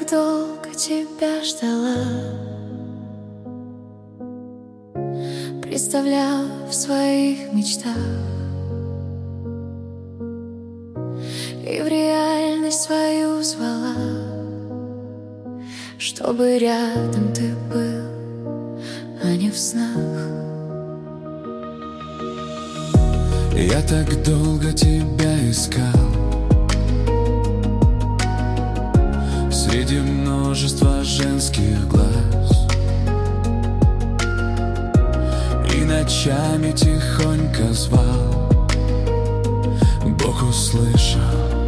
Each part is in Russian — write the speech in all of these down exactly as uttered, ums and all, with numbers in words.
так долго тебя ждала, представляла в своих мечтах, и в реальность свою звала, чтобы рядом ты был, а не в снах. Я так долго тебя искал среди множества женских глаз, и ночами тихонько звал. Бог услышал,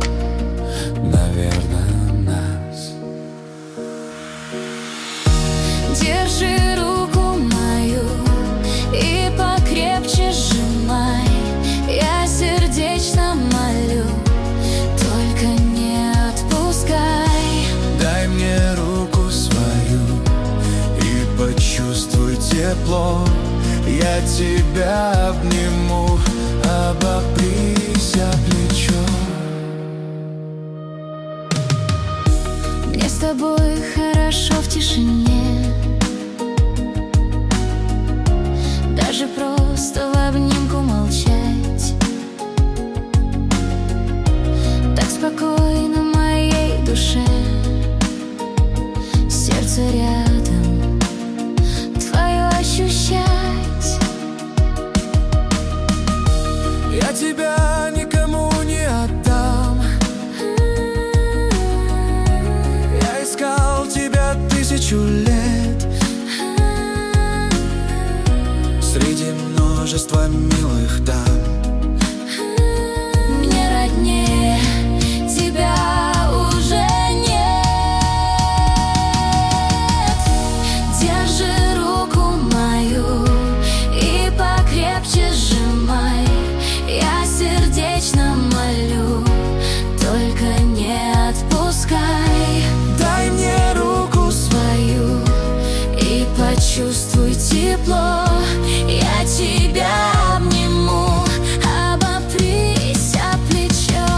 наверное, нас. Держи руку мою и покрепче сжимай. Я сердечно молю, только не отпускай. Дай мне руку свою и почувствуй тепло. Я тебя обниму, обопрись о плечо. Мне с тобой хорошо в тишине, даже просто в обнимку молчать. Так спокойно моей душе, сердце рядом твое ощущать. Я тебя никому не отдам. Я искал тебя тысячу лет среди множества милых дам. Мне роднее тебя уже нет. Держи руку мою и покрепче сжимай. Я сердечно молю, только не отпускай. Дай мне руку свою и почувствуй тепло. Я тебя обниму, обопрись о плечо.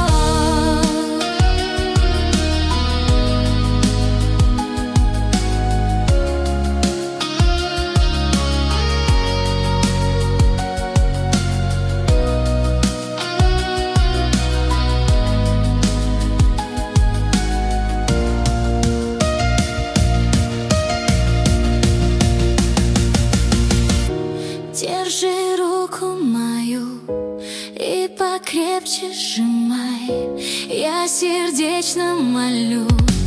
Держи руку мою и покрепче сжимай. Я сердечно молю,